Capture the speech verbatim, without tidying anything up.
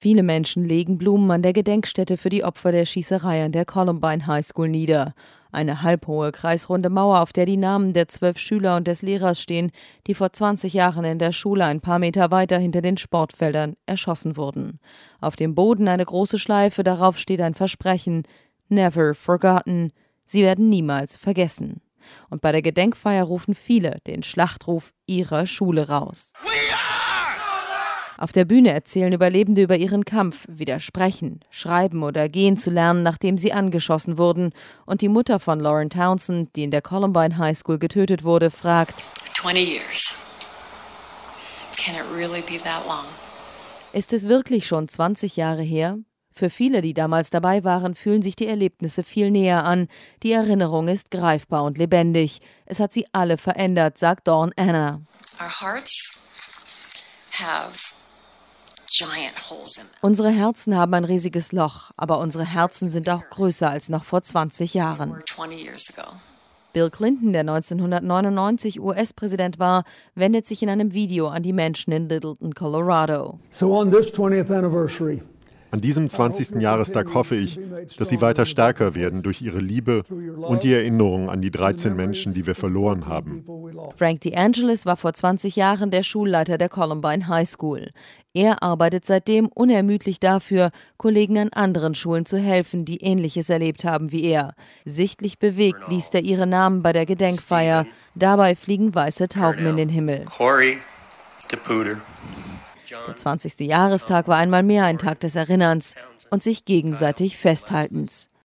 Viele Menschen legen Blumen an der Gedenkstätte für die Opfer der Schießerei an der Columbine High School nieder. Eine halbhohe kreisrunde Mauer, auf der die Namen der zwölf Schüler und des Lehrers stehen, die vor zwanzig Jahren in der Schule ein paar Meter weiter hinter den Sportfeldern erschossen wurden. Auf dem Boden eine große Schleife, darauf steht ein Versprechen: Never forgotten. Sie werden niemals vergessen. Und bei der Gedenkfeier rufen viele den Schlachtruf ihrer Schule raus. Auf der Bühne erzählen Überlebende über ihren Kampf, widersprechen, schreiben oder gehen zu lernen, nachdem sie angeschossen wurden. Und die Mutter von Lauren Townsend, die in der Columbine High School getötet wurde, fragt: twenty years. Can it really be that long? Ist es wirklich schon zwanzig Jahre her? Für viele, die damals dabei waren, fühlen sich die Erlebnisse viel näher an. Die Erinnerung ist greifbar und lebendig. Es hat sie alle verändert, sagt Dawn Anna. Our hearts have giant holes in them. Unsere Herzen haben ein riesiges Loch, aber unsere Herzen sind auch größer als noch vor zwanzig Jahren. We're twenty years ago. Bill Clinton, der neunzehnhundertneunundneunzig U S-Präsident war, wendet sich in einem Video an die Menschen in Littleton, Colorado. So on this twentieth anniversary, An diesem zwanzigsten Jahrestag hoffe ich, dass Sie weiter stärker werden durch Ihre Liebe und die Erinnerung an die dreizehn Menschen, die wir verloren haben. Frank DeAngelis war vor zwanzig Jahren der Schulleiter der Columbine High School. Er arbeitet seitdem unermüdlich dafür, Kollegen an anderen Schulen zu helfen, die Ähnliches erlebt haben wie er. Sichtlich bewegt liest er ihre Namen bei der Gedenkfeier. Dabei fliegen weiße Tauben in den Himmel. Corey DePuter. Der zwanzigste Jahrestag war einmal mehr ein Tag des Erinnerns und sich gegenseitig Festhaltens.